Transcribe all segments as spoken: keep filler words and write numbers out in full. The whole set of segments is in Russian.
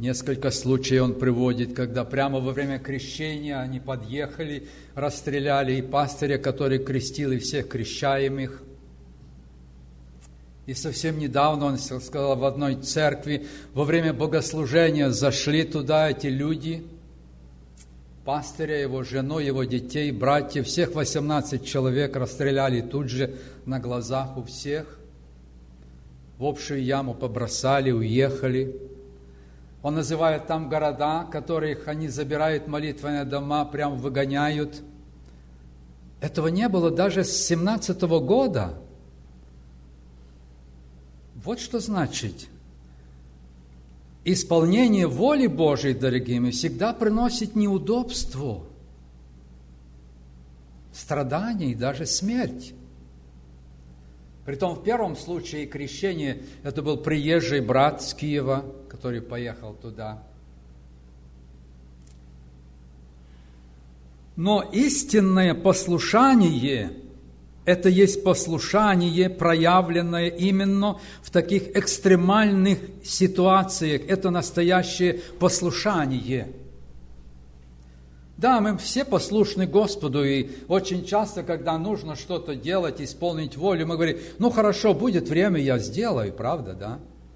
Несколько случаев он приводит, когда прямо во время крещения они подъехали, расстреляли и пастыря, который крестил, и всех крещаемых. И совсем недавно, он сказал, в одной церкви, во время богослужения зашли туда эти люди, пастыря, его жену, его детей, братьев, всех восемнадцать человек расстреляли тут же на глазах у всех. В общую яму побросали, уехали. Он называет там города, которых они забирают молитвенные дома, прям выгоняют. Этого не было даже с семнадцатого года. Вот что значит. Исполнение воли Божией, дорогие мои, всегда приносит неудобство, страдания и даже смерть. Притом в первом случае крещения это был приезжий брат с Киева, который поехал туда. Но истинное послушание – это есть послушание, проявленное именно в таких экстремальных ситуациях. Это настоящее послушание. Да, мы все послушны Господу, и очень часто, когда нужно что-то делать, исполнить волю, мы говорим, ну хорошо, будет время, я сделаю, правда, да?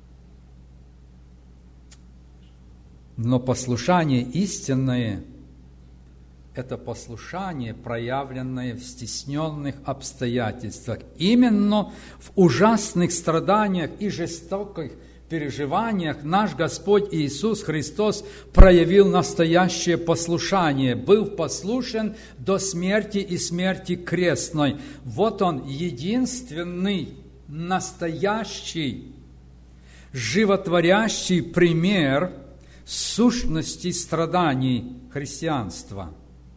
Но послушание истинное – это послушание, проявленное в стесненных обстоятельствах. Именно в ужасных страданиях и жестоких переживаниях наш Господь Иисус Христос проявил настоящее послушание, был послушен до смерти и смерти крестной. Вот Он, единственный, настоящий, животворящий пример сущности страданий христианства.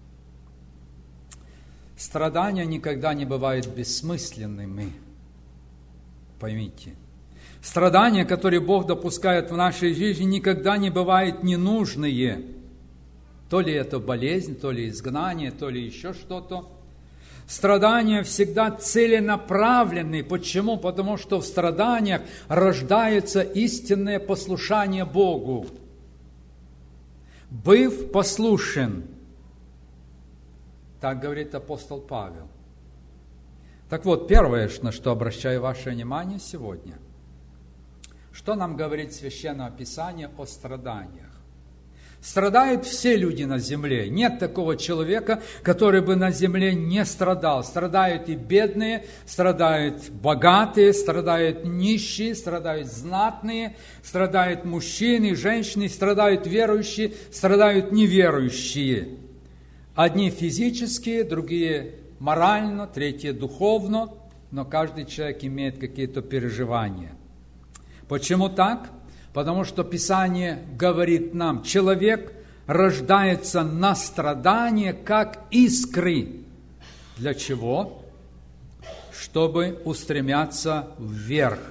Страдания никогда не бывают бессмысленными, поймите. Страдания, которые Бог допускает в нашей жизни, никогда не бывают ненужные. То ли это болезнь, то ли изгнание, то ли еще что-то. Страдания всегда целенаправленные. Почему? Потому что в страданиях рождается истинное послушание Богу. Быв послушен, так говорит апостол Павел. Так вот, первое, на что обращаю ваше внимание сегодня – что нам говорит Священное Писание о страданиях? Страдают все люди на земле. Нет такого человека, который бы на земле не страдал. Страдают и бедные, страдают богатые, страдают нищие, страдают знатные, страдают мужчины, женщины, страдают верующие, страдают неверующие. Одни физические, другие морально, третьи духовно, но каждый человек имеет какие-то переживания. Почему так? Потому что Писание говорит нам, человек рождается на страдание, как искры. Для чего? Чтобы устремляться вверх.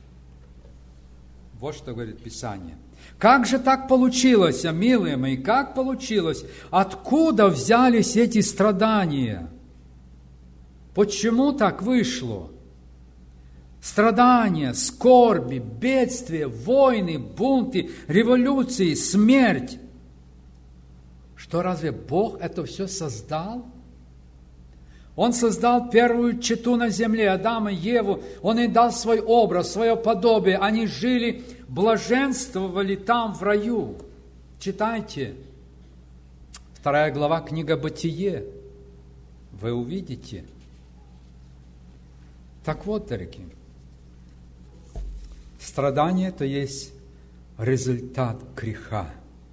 Вот что говорит Писание. Как же так получилось, милые мои, как получилось? Откуда взялись эти страдания? Почему так вышло? Страдания, скорби, бедствия, войны, бунты, революции, смерть. Что, разве Бог это все создал? Он создал первую чету на земле, Адама и Еву. Он им дал свой образ, свое подобие. Они жили, блаженствовали там, в раю. Читайте. Вторая глава, книга «Бытие». Вы увидите. Так вот, дорогие, страдание – это есть результат греха.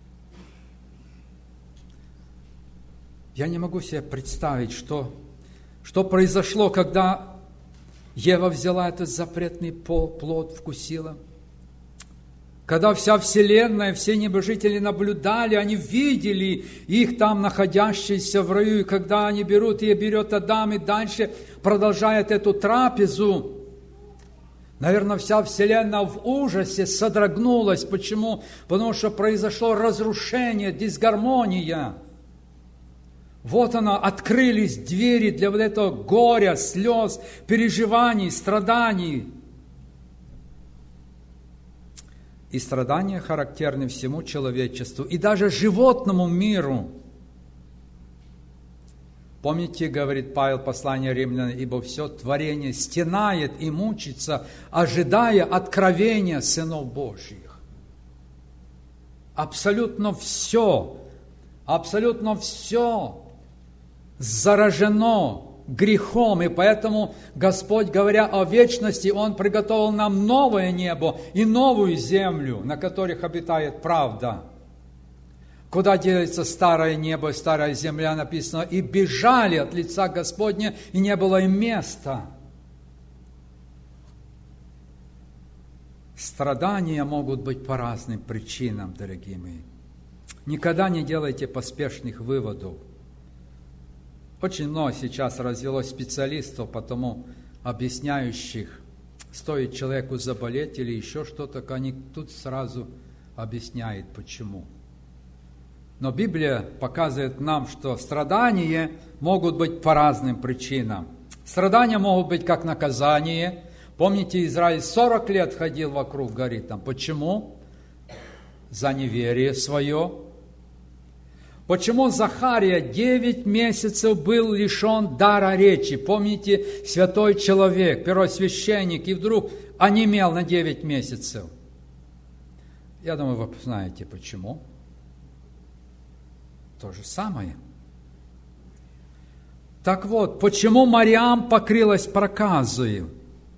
Я не могу себе представить, что, что произошло, когда Ева взяла этот запретный плод, вкусила. Когда вся вселенная, все небожители наблюдали, они видели их там, находящиеся в раю. И когда они берут, и берет Адам, и дальше продолжает эту трапезу, наверное, вся вселенная в ужасе содрогнулась. Почему? Потому что произошло разрушение, дисгармония. Вот она, открылись двери для вот этого горя, слез, переживаний, страданий. И страдания характерны всему человечеству, и даже животному миру. Помните, говорит Павел, послание Римлянам, ибо все творение стенает и мучится, ожидая откровения сынов Божьих. Абсолютно все, абсолютно все заражено грехом, и поэтому Господь, говоря о вечности, Он приготовил нам новое небо и новую землю, на которых обитает правда. Куда делится старое небо и старая земля, написано, и бежали от лица Господня, и не было им места. Страдания могут быть по разным причинам, дорогие мои. Никогда не делайте поспешных выводов. Очень много сейчас развелось специалистов, потому объясняющих, стоит человеку заболеть или еще что-то, они тут сразу объясняют, почему. Но Библия показывает нам, что страдания могут быть по разным причинам. Страдания могут быть как наказание. Помните, Израиль сорок лет ходил вокруг горы. Там. Почему? За неверие свое. Почему Захария девять месяцев был лишен дара речи? Помните, святой человек, первосвященник, и вдруг онемел на девять месяцев. Я думаю, вы знаете, почему. То же самое. Так вот, почему Мариам покрылась проказою?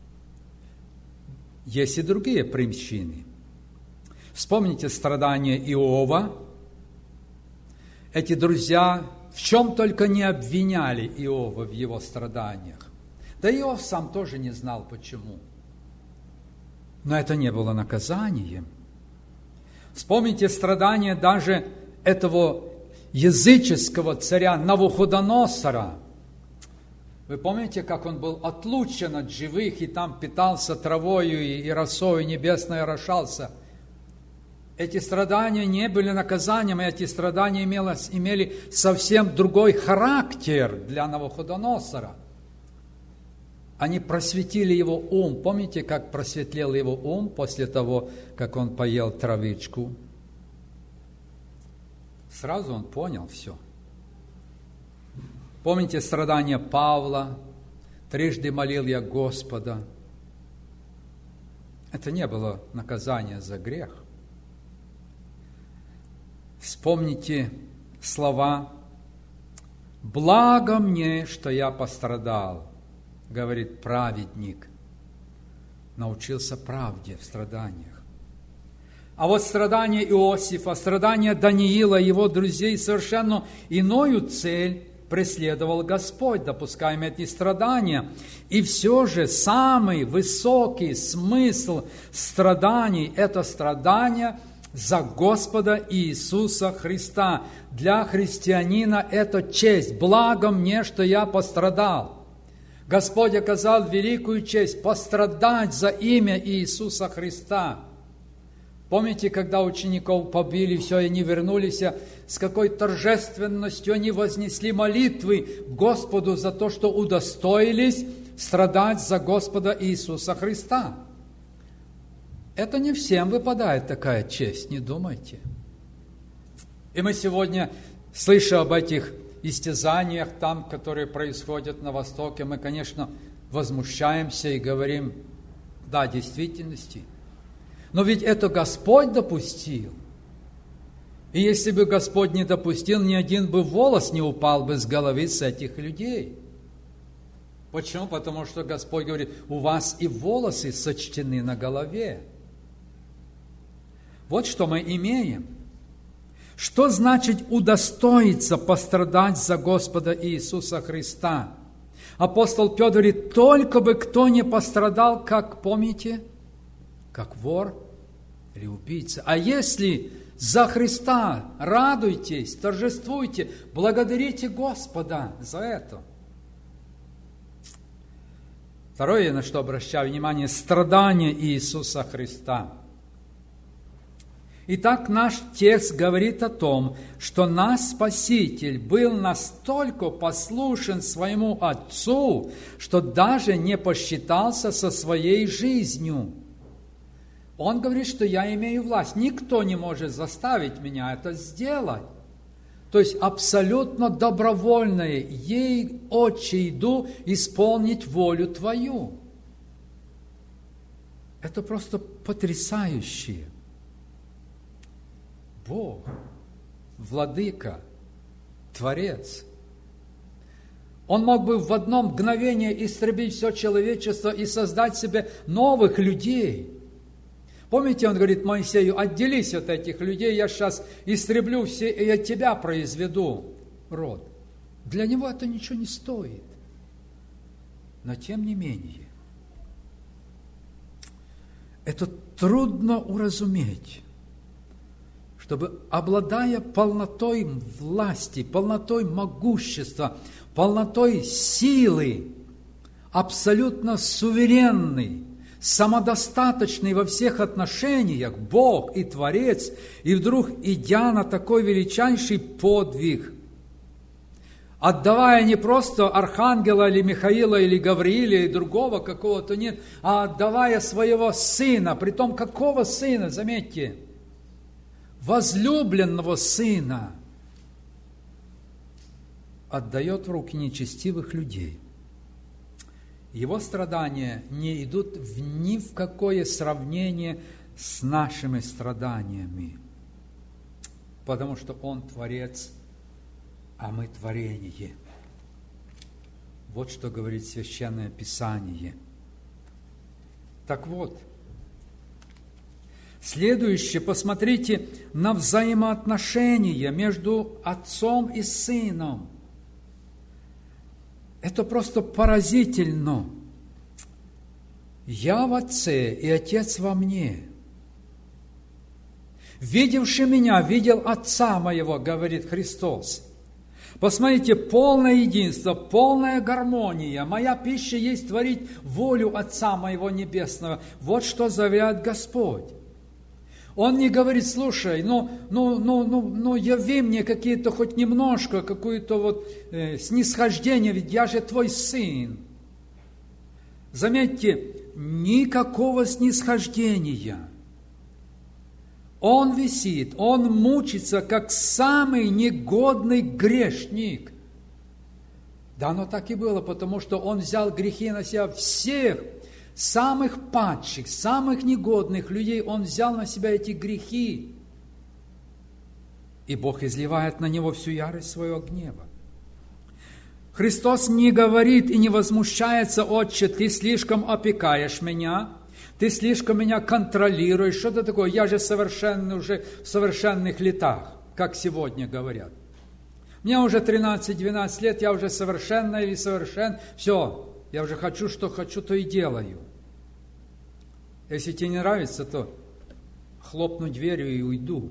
Есть и другие причины. Вспомните страдания Иова. Эти друзья в чем только не обвиняли Иова в его страданиях. Да Иов сам тоже не знал, почему. Но это не было наказанием. Вспомните страдания даже этого языческого царя Навуходоносора. Вы помните, как он был отлучен от живых и там питался травою и росою небесной орошался? Эти страдания не были наказанием, и эти страдания имели, имели совсем другой характер для Навуходоносора. Они просветили его ум. Помните, как просветлел его ум после того, как он поел травичку? Сразу он понял все. Помните страдания Павла? Трижды молил я Господа. Это не было наказание за грех. Вспомните слова «Благо мне, что я пострадал», говорит праведник, научился правде в страданиях. А вот страдания Иосифа, страдания Даниила и его друзей совершенно иною цель преследовал Господь, допуская эти страдания. И все же самый высокий смысл страданий – это страдания за Господа Иисуса Христа. Для христианина это честь. Благо мне, что я пострадал. Господь оказал великую честь пострадать за имя Иисуса Христа. Помните, когда учеников побили, все, и они вернулись, с какой торжественностью они вознесли молитвы Господу за то, что удостоились страдать за Господа Иисуса Христа. Это не всем выпадает такая честь, не думайте. И мы сегодня, слыша об этих истязаниях там, которые происходят на Востоке, мы, конечно, возмущаемся и говорим, да, в действительности. Но ведь это Господь допустил. И если бы Господь не допустил, ни один бы волос не упал бы с головы с этих людей. Почему? Потому что Господь говорит, у вас и волосы сочтены на голове. Вот что мы имеем. Что значит удостоиться пострадать за Господа Иисуса Христа? Апостол Петр говорит, только бы кто не пострадал, как, помните, как вор или убийца. А если за Христа радуйтесь, торжествуйте, благодарите Господа за это. Второе, на что обращаю внимание, страдания Иисуса Христа. Итак, наш текст говорит о том, что наш Спаситель был настолько послушен своему Отцу, что даже не посчитался со своей жизнью. Он говорит, что я имею власть. Никто не может заставить меня это сделать. То есть абсолютно добровольное. Ей, Отче, иду исполнить волю Твою. Это просто потрясающе. Бог, Владыка, Творец. Он мог бы в одно мгновение истребить все человечество и создать себе новых людей. Помните, он говорит Моисею: отделись от этих людей, я сейчас истреблю все, и от тебя произведу род. Для него это ничего не стоит. Но тем не менее, это трудно уразуметь, чтобы, обладая полнотой власти, полнотой могущества, полнотой силы, абсолютно суверенный, самодостаточный во всех отношениях, Бог и Творец, и вдруг, идя на такой величайший подвиг, отдавая не просто Архангела или Михаила или Гавриила или другого какого-то, нет, а отдавая своего Сына, притом какого Сына, заметьте, возлюбленного Сына, отдает в руки нечестивых людей. Его страдания не идут в ни в какое сравнение с нашими страданиями, потому что Он Творец, а мы творение. Вот что говорит Священное Писание. Так вот, следующее, посмотрите на взаимоотношения между Отцом и Сыном. Это просто поразительно. Я в Отце, и Отец во мне. Видевший меня, видел Отца моего, говорит Христос. Посмотрите, полное единство, полная гармония. Моя пища есть творить волю Отца моего Небесного. Вот что заявляет Господь. Он не говорит: слушай, ну, ну, ну, ну, ну яви мне какие-то хоть немножко, какое-то вот э, снисхождение, ведь я же твой сын. Заметьте, никакого снисхождения. Он висит, он мучится, как самый негодный грешник. Да, оно так и было, потому что он взял грехи на себя всех, самых падших, самых негодных людей. Он взял на себя эти грехи. И Бог изливает на него всю ярость своего гнева. Христос не говорит и не возмущается: Отче, ты слишком опекаешь меня, ты слишком меня контролируешь. Что-то такое, я же совершенный уже в совершенных летах, как сегодня говорят. Мне уже тринадцать-двенадцать лет, я уже совершенный или совершен. Все, я уже хочу, что хочу, то и делаю. Если тебе не нравится, то хлопну дверью и уйду.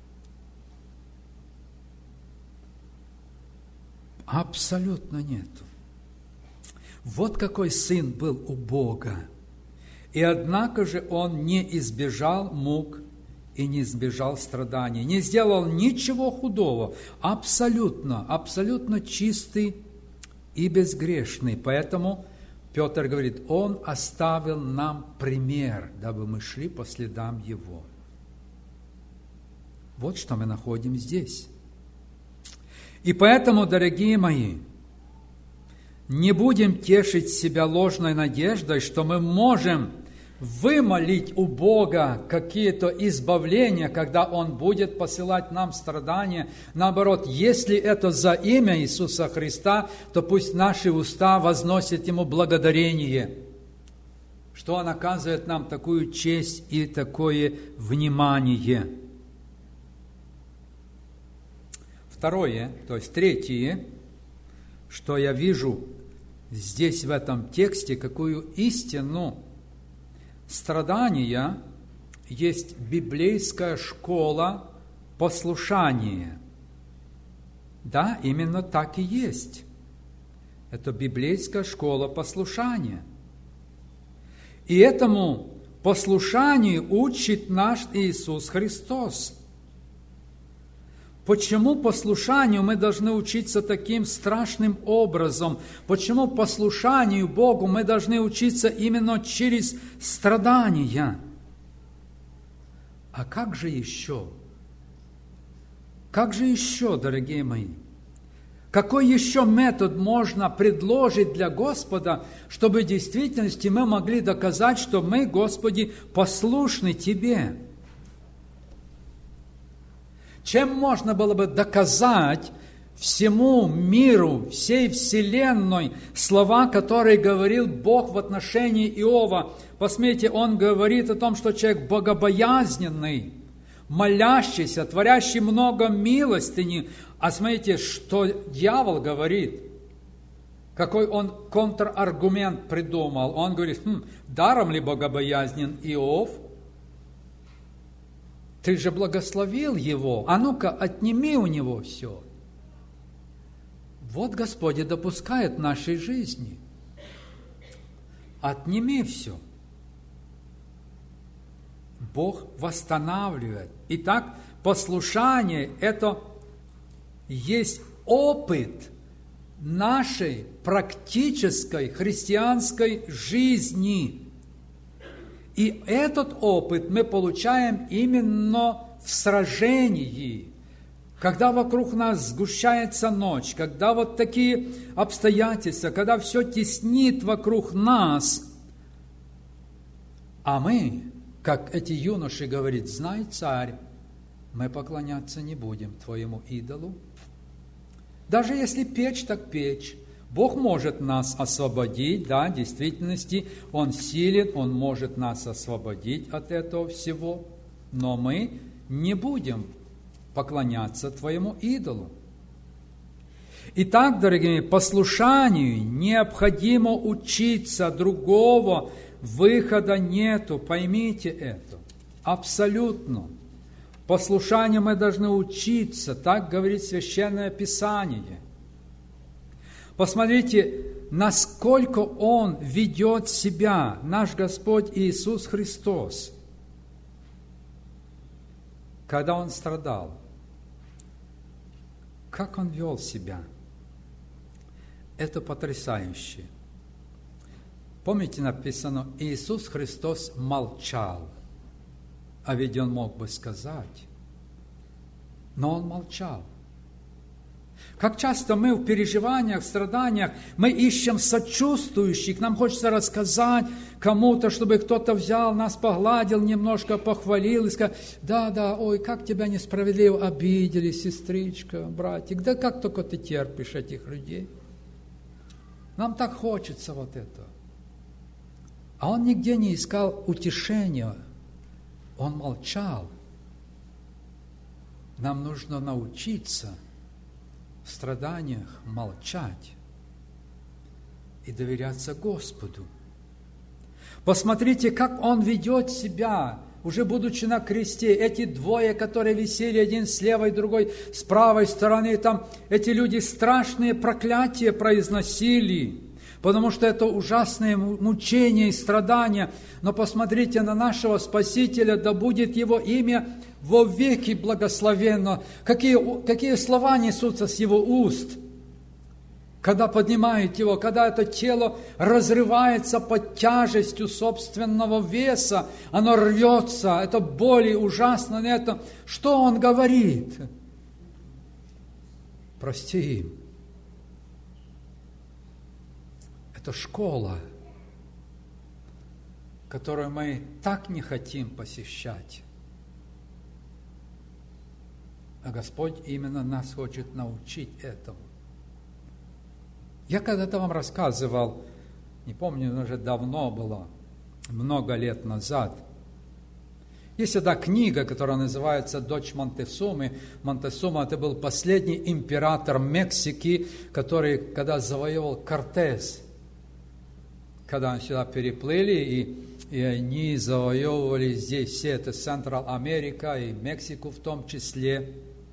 Абсолютно нету. Вот какой сын был у Бога. И однако же он не избежал мук и не избежал страданий, не сделал ничего худого. Абсолютно, абсолютно чистый и безгрешный. Поэтому Петр говорит: Он оставил нам пример, дабы мы шли по следам Его. Вот что мы находим здесь. И поэтому, дорогие мои, не будем тешить себя ложной надеждой, что мы можем вымолить у Бога какие-то избавления, когда Он будет посылать нам страдания. Наоборот, если это за имя Иисуса Христа, то пусть наши уста возносят Ему благодарение, что Он оказывает нам такую честь и такое внимание. Второе, то есть третье, что я вижу здесь в этом тексте, какую истину страдания есть библейская школа послушания. Да, именно так и есть. Это библейская школа послушания. И этому послушанию учит наш Иисус Христос. Почему послушанию мы должны учиться таким страшным образом? Почему послушанию Богу мы должны учиться именно через страдания? А как же еще? Как же еще, дорогие мои? Какой еще метод можно предложить для Господа, чтобы в действительности мы могли доказать, что мы, Господи, послушны Тебе? Чем можно было бы доказать всему миру, всей вселенной слова, которые говорил Бог в отношении Иова? Посмотрите, он говорит о том, что человек богобоязненный, молящийся, творящий много милостыни. А смотрите, что дьявол говорит. Какой он контраргумент придумал. Он говорит, хм, даром ли богобоязнен Иов? Ты же благословил его. А ну-ка, отними у него все. Вот Господь и допускает в нашей жизни. Отними все. Бог восстанавливает. Итак, послушание – это есть опыт нашей практической христианской жизни. И этот опыт мы получаем именно в сражении, когда вокруг нас сгущается ночь, когда вот такие обстоятельства, когда все теснит вокруг нас, а мы, как эти юноши говорят, знай, царь, мы поклоняться не будем твоему идолу. Даже если печь, так печь. Бог может нас освободить, да, в действительности Он силен, Он может нас освободить от этого всего, но мы не будем поклоняться твоему идолу. Итак, дорогие, послушанию необходимо учиться, другого выхода нету, поймите это, абсолютно. Послушанию мы должны учиться, так говорит Священное Писание. Посмотрите, насколько Он ведет себя, наш Господь Иисус Христос, когда Он страдал. Как Он вел себя? Это потрясающе. Помните, написано, Иисус Христос молчал. А ведь Он мог бы сказать, но Он молчал. Как часто мы в переживаниях, в страданиях, мы ищем сочувствующих, нам хочется рассказать кому-то, чтобы кто-то взял, нас погладил, немножко похвалил и сказал, да, да, ой, как тебя несправедливо обидели, сестричка, братик, да как только ты терпишь этих людей. Нам так хочется вот это. А Он нигде не искал утешения. Он молчал. Нам нужно научиться в страданиях молчать и доверяться Господу. Посмотрите, как Он ведет себя, уже будучи на кресте. Эти двое, которые висели, один с левой, другой с правой стороны, там эти люди страшные проклятия произносили, потому что это ужасные мучения и страдания. Но посмотрите на нашего Спасителя, да будет Его имя во веки благословенно. Какие, какие слова несутся с Его уст, когда поднимают Его, когда это тело разрывается под тяжестью собственного веса, оно рвется, это боль ужасно. Это, что Он говорит? Прости им. Это школа, которую мы так не хотим посещать. А Господь именно нас хочет научить этому. Я когда-то вам рассказывал, не помню, уже давно было, много лет назад. Есть одна книга, которая называется «Дочь Монтесумы». Монтесума – это был последний император Мексики, который, когда завоевал Кортес, когда они сюда переплыли, и, и они завоевывали здесь все, это Централ Америка и Мексику в том числе.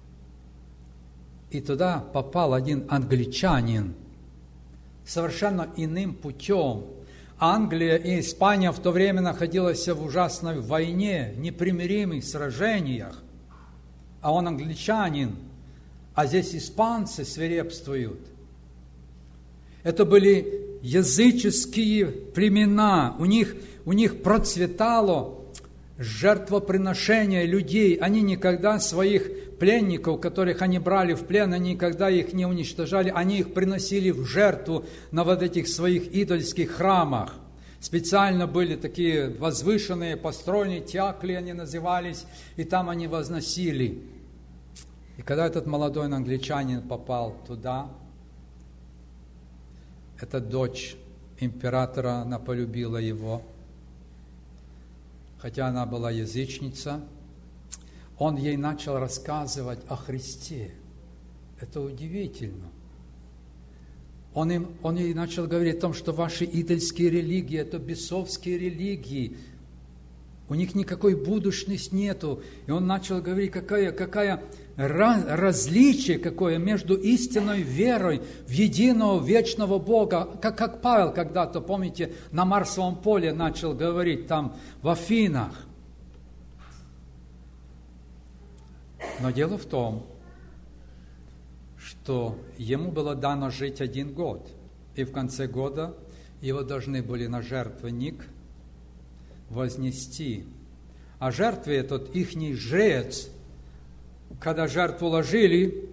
И туда попал один англичанин совершенно иным путем. Англия и Испания в то время находилась в ужасной войне, в непримиримых сражениях. А он англичанин, а здесь испанцы свирепствуют. Это были языческие племена, у них, у них процветало жертвоприношения людей. Они никогда своих пленников, которых они брали в плен, они никогда их не уничтожали, они их приносили в жертву на вот этих своих идольских храмах. Специально были такие возвышенные, построенные, тякли они назывались, и там они возносили. И когда этот молодой англичанин попал туда, эта дочь императора, она полюбила его, хотя она была язычница, он ей начал рассказывать о Христе. Это удивительно. Он, им, он ей начал говорить о том, что ваши идольские религии, это бесовские религии, у них никакой будущности нету. И он начал говорить, какая, какая раз, различие какое между истинной верой в единого вечного Бога. Как, как Павел когда-то, помните, на Марсовом поле начал говорить там в Афинах. Но дело в том, что ему было дано жить один год, и в конце года его должны были на жертвенник вознести. А жертве этот ихний жрец, когда жертву ложили,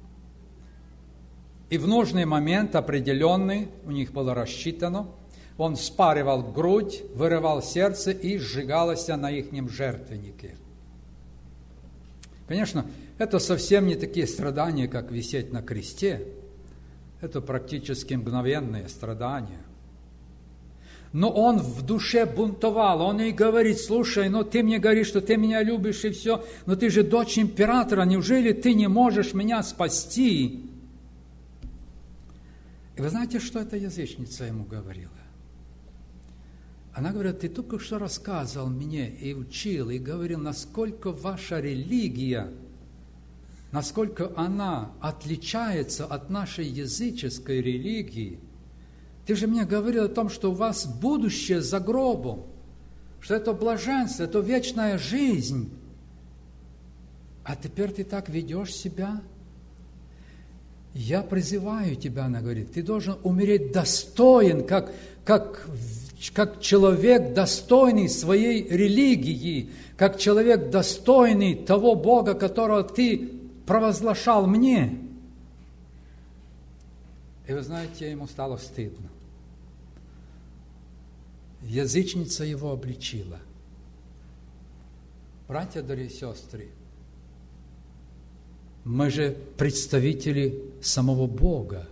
и в нужный момент определенный, у них было рассчитано, он вспаривал грудь, вырывал сердце и сжигалось на ихнем жертвеннике. Конечно, это совсем не такие страдания, как висеть на кресте. Это практически мгновенные страдания. Но он в душе бунтовал. Он ей говорит: слушай, ну ты мне говоришь, что ты меня любишь и все, но ты же дочь императора, неужели ты не можешь меня спасти? И вы знаете, что эта язычница ему говорила? Она говорит: ты только что рассказывал мне и учил, и говорил, насколько ваша религия, насколько она отличается от нашей языческой религии. Ты же мне говорил о том, что у вас будущее за гробом, что это блаженство, это вечная жизнь. А теперь ты так ведешь себя? Я призываю тебя, она говорит, ты должен умереть достоин, как, как, как человек достойный своей религии, как человек достойный того Бога, которого ты провозглашал мне. И вы знаете, ему стало стыдно. Язычница его обличила. Братья, дорогие сестры, мы же представители самого Бога.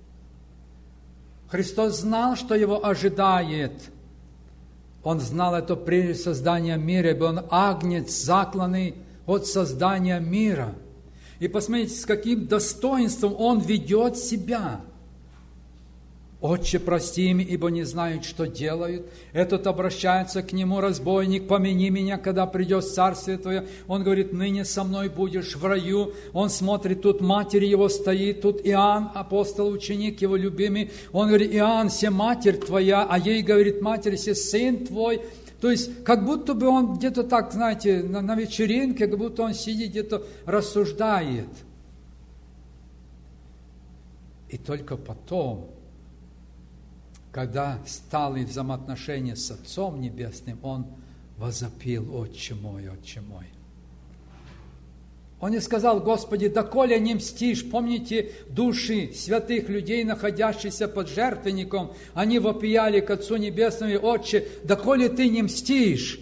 Христос знал, что его ожидает. Он знал это прежде создания мира, ибо он агнец, закланный от создания мира. И посмотрите, с каким достоинством он ведет себя. «Отче, прости им, ибо не знают, что делают». Этот обращается к нему: разбойник, помяни меня, когда придет Царствие Твое. Он говорит: ныне со мной будешь в раю. Он смотрит, тут матерь его стоит, тут Иоанн, апостол, ученик его любимый. Он говорит: Иоанн, се матерь твоя, а ей говорит матерь, се сын твой. То есть, как будто бы он где-то так, знаете, на, на вечеринке, как будто он сидит, где-то рассуждает. И только потом, когда стали взаимоотношения с Отцом Небесным, он возопил: «Отче мой, Отче мой». Он не сказал: «Господи, доколе не мстишь?» Помните, души святых людей, находящихся под жертвенником, они вопияли к Отцу Небесному: «Отче, доколе ты не мстишь?»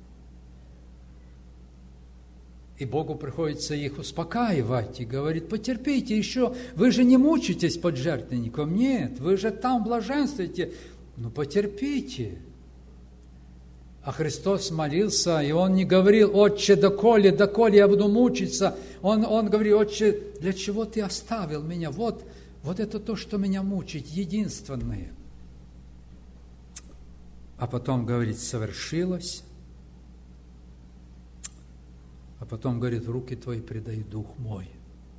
И Богу приходится их успокаивать и говорит: потерпите еще, вы же не мучитесь под жертвенником, нет, вы же там блаженствуете, ну потерпите. А Христос молился, и Он не говорил: «Отче, доколе, доколе я буду мучиться». Он, он говорит: «Отче, для чего ты оставил меня? Вот, вот это то, что меня мучит, единственное». А потом говорит: «Совершилось». А потом говорит: «В руки Твои предаю дух мой».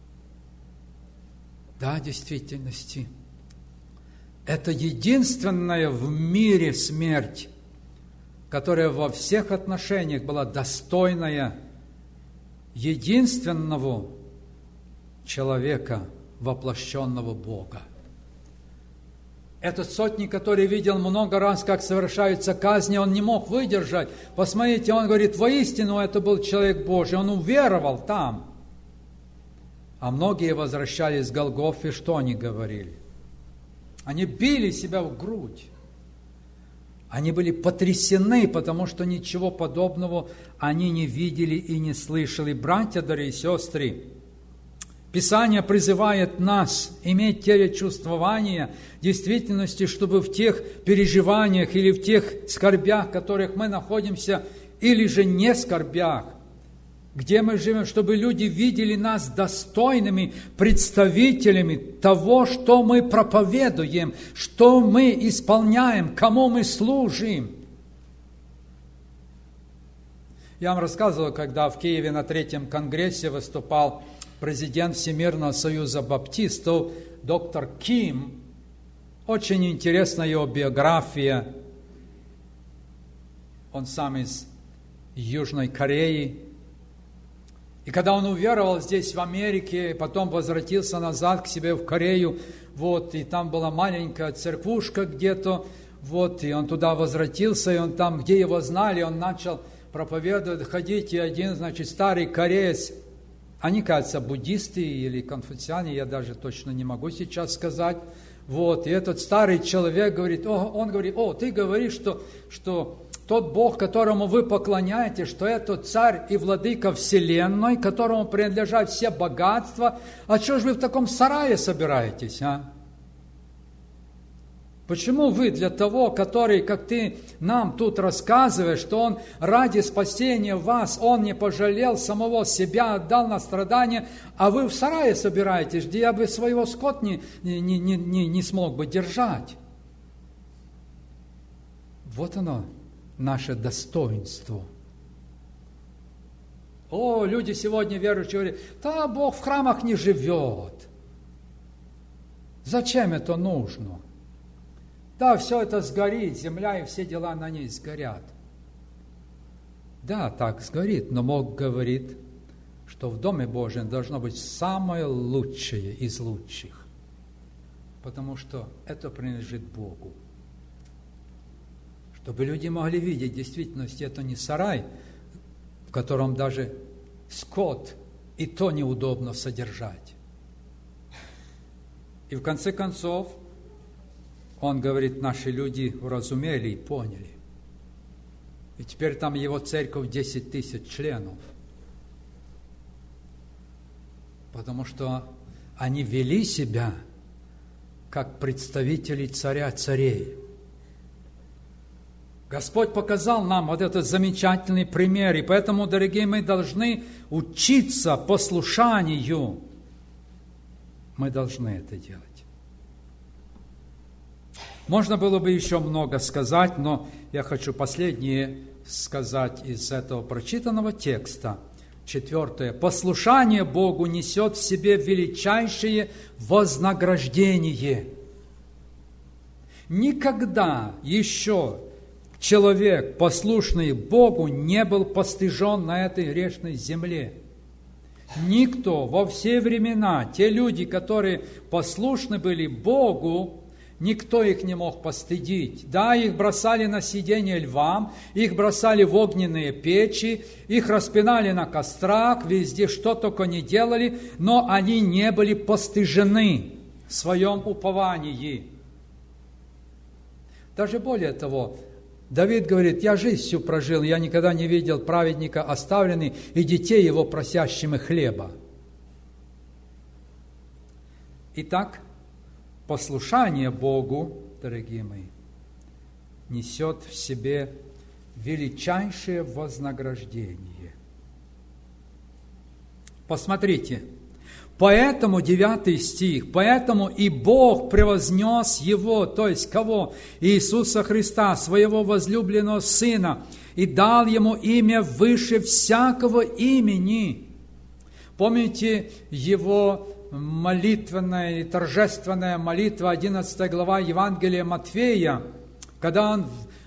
Да, в действительности, это единственная в мире смерть, которая во всех отношениях была достойная единственного человека, воплощенного Бога. Этот сотник, который видел много раз, как совершаются казни, он не мог выдержать. Посмотрите, он говорит, воистину это был человек Божий, он уверовал там. А многие возвращались с Голгофы, что они говорили? Они били себя в грудь. Они были потрясены, потому что ничего подобного они не видели и не слышали. Братья, дорогие сестры, Писание призывает нас иметь телечувствование в действительности, чтобы в тех переживаниях или в тех скорбях, в которых мы находимся, или же не скорбях, где мы живем, чтобы люди видели нас достойными представителями того, что мы проповедуем, что мы исполняем, кому мы служим. Я вам рассказывал, когда в Киеве на третьем конгрессе выступал президент Всемирного союза баптистов, доктор Ким. Очень интересная его биография. Он сам из Южной Кореи. И когда он уверовал здесь, в Америке, потом возвратился назад к себе в Корею, вот, и там была маленькая церквушка где-то, вот, и он туда возвратился, и он там, где его знали, он начал проповедовать, ходить, и один, значит, старый кореец, они, кажется, буддисты или конфуциане, я даже точно не могу сейчас сказать, вот, и этот старый человек говорит, о, он говорит, о, ты говоришь, что, что тот Бог, которому вы поклоняетесь, что это царь и владыка вселенной, которому принадлежат все богатства, а что же вы в таком сарае собираетесь, а? Почему вы для того, который, как ты нам тут рассказываешь, что он ради спасения вас, он не пожалел самого себя, отдал на страдания, а вы в сарае собираетесь, где я бы своего скот не, не, не, не, не смог бы держать? Вот оно, наше достоинство. О, люди сегодня верующие говорят, да, Бог в храмах не живет. Зачем это нужно? Да, все это сгорит, земля и все дела на ней сгорят. Да, так сгорит, но Бог говорит, что в Доме Божьем должно быть самое лучшее из лучших, потому что это принадлежит Богу. Чтобы люди могли видеть, в действительности это не сарай, в котором даже скот и то неудобно содержать. И в конце концов, он говорит, наши люди уразумели и поняли. И теперь там его церковь десять тысяч членов. Потому что они вели себя как представители царя царей. Господь показал нам вот этот замечательный пример, и поэтому, дорогие, мы должны учиться послушанию. Мы должны это делать. Можно было бы еще много сказать, но я хочу последнее сказать из этого прочитанного текста. Четвертое. Послушание Богу несет в себе величайшее вознаграждение. Никогда еще человек, послушный Богу, не был постыжен на этой грешной земле. Никто во все времена, те люди, которые послушны были Богу, никто их не мог постыдить. Да, их бросали на съедение львам, их бросали в огненные печи, их распинали на кострах, везде что только не делали, но они не были постыжены в своем уповании. Даже более того, Давид говорит, я жизнь всю прожил, я никогда не видел праведника оставленный и детей его просящими хлеба. Итак, послушание Богу, дорогие мои, несет в себе величайшее вознаграждение. Посмотрите, поэтому, девятый стих, поэтому и Бог превознес Его, то есть кого? Иисуса Христа, Своего возлюбленного Сына, и дал Ему имя выше всякого имени. Помните Его молитвенная и торжественная молитва, одиннадцатая глава Евангелия Матфея, когда Он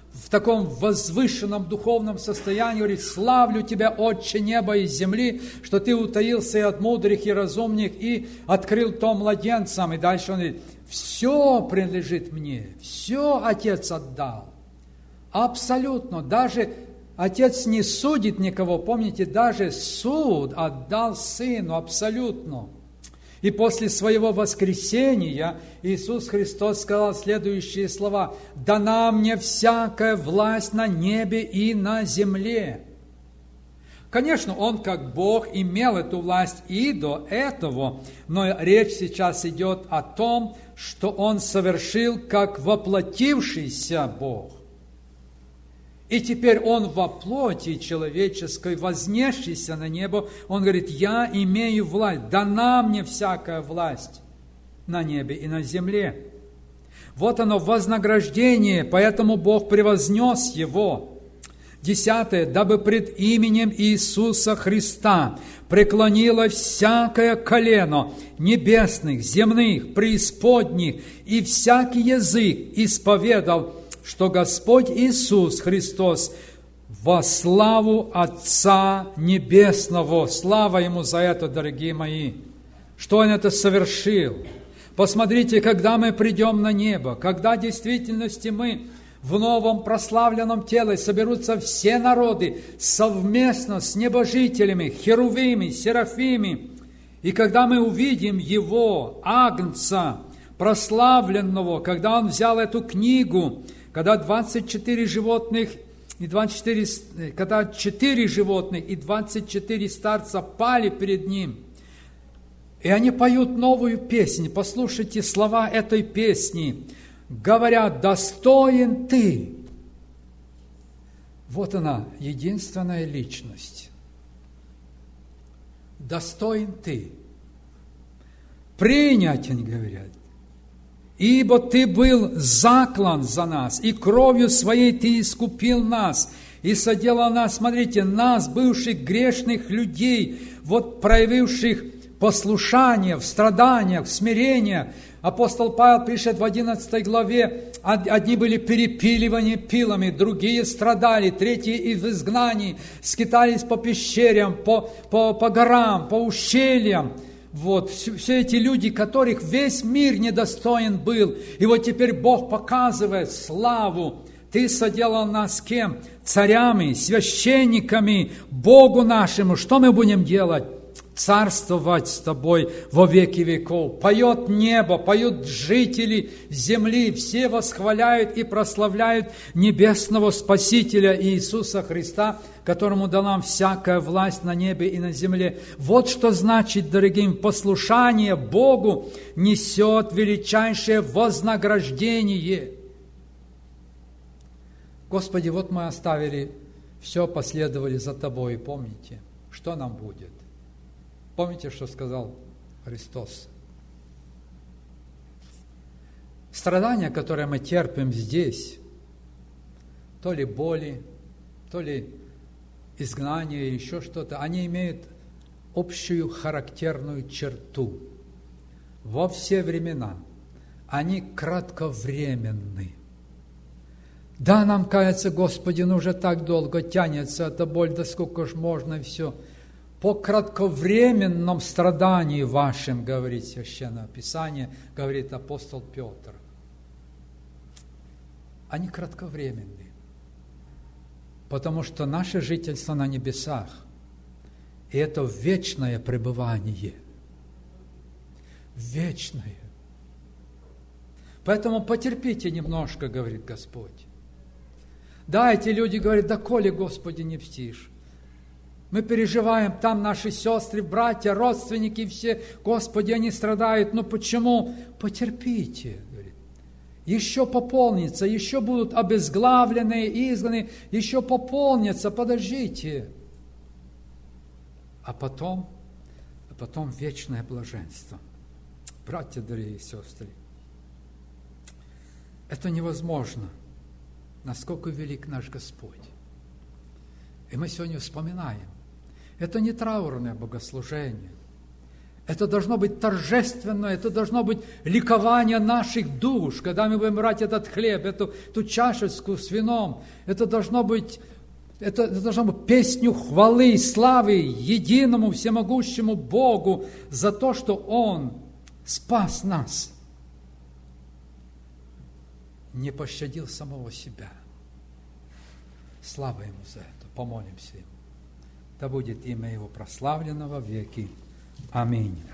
в таком возвышенном духовном состоянии, говорит: «Славлю Тебя, Отче неба и земли, что Ты утаился и от мудрых и разумных, и открыл то младенцам». И дальше он говорит: «Все принадлежит мне, все Отец отдал». Абсолютно. Даже Отец не судит никого. Помните, даже суд отдал Сыну абсолютно. И после Своего воскресения Иисус Христос сказал следующие слова: «Дана мне всякая власть на небе и на земле». Конечно, Он как Бог имел эту власть и до этого, но речь сейчас идет о том, что Он совершил как воплотившийся Бог. И теперь Он во плоти человеческой, вознесшийся на небо, Он говорит: «Я имею власть, дана мне всякая власть на небе и на земле». Вот оно, вознаграждение, поэтому Бог превознес Его. Десятое. «Дабы пред именем Иисуса Христа преклонило всякое колено небесных, земных, преисподних, и всякий язык исповедал, что Господь Иисус Христос во славу Отца Небесного». Слава Ему за это, дорогие мои. Что Он это совершил? Посмотрите, когда мы придем на небо, когда в действительности мы в новом прославленном теле соберутся все народы совместно с небожителями, херувими, серафими, и когда мы увидим Его, Агнца, прославленного, когда Он взял эту книгу, когда двадцать четыре животных и двадцать четыре, когда четыре животных и двадцать четыре старца пали перед Ним, и они поют новую песню. Послушайте слова этой песни. Говорят: «Достоин Ты». Вот она, единственная личность. Достоин Ты. Принять, они говорят. «Ибо Ты был заклан за нас, и кровью Своей Ты искупил нас, и соделал нас», смотрите, нас, бывших грешных людей, вот проявивших послушание в страданиях, в смирениях. Апостол Павел пишет в одиннадцатой главе: одни были перепиливаны пилами, другие страдали, третьи и в изгнании, скитались по пещерам, по, по, по горам, по ущельям. Вот, все эти люди, которых весь мир недостоин был. И вот теперь Бог показывает славу. Ты соделал нас кем? Царями, священниками, Богу нашему. Что мы будем делать? Царствовать с Тобой во веки веков. Поет небо, поют жители земли, все восхваляют и прославляют небесного Спасителя Иисуса Христа, которому дана всякая власть на небе и на земле. Вот что значит, дорогие, послушание Богу несет величайшее вознаграждение. Господи, вот мы оставили все, последовали за Тобой, помните, что нам будет? Помните, что сказал Христос? Страдания, которые мы терпим здесь, то ли боли, то ли изгнание, или еще что-то, они имеют общую характерную черту. Во все времена они кратковременны. Да, нам кажется: Господи, ну уже так долго тянется эта боль, да сколько ж можно, и все. По кратковременном страдании вашим, говорит Священное Писание, говорит апостол Петр. Они кратковременны, потому что наше жительство на небесах, и это вечное пребывание. Вечное. Поэтому потерпите немножко, говорит Господь. Да, эти люди говорят: да коли, Господи, не мстишь. Мы переживаем, там наши сестры, братья, родственники все, Господи, они страдают. Но почему? Потерпите, говорит. Еще пополнится, еще будут обезглавленные, изгнаны, еще пополнится, подождите. А потом, а потом вечное блаженство. Братья, дорогие сестры, это невозможно, насколько велик наш Господь. И мы сегодня вспоминаем. Это не траурное богослужение. Это должно быть торжественно, это должно быть ликование наших душ, когда мы будем брать этот хлеб, эту, эту чашечку с вином. Это должно быть, это, это должно быть песню хвалы и славы единому всемогущему Богу за то, что Он спас нас, не пощадил самого себя. Слава Ему за это. Помолимся Ему. Да будет имя Его прославлено во веки. Аминь.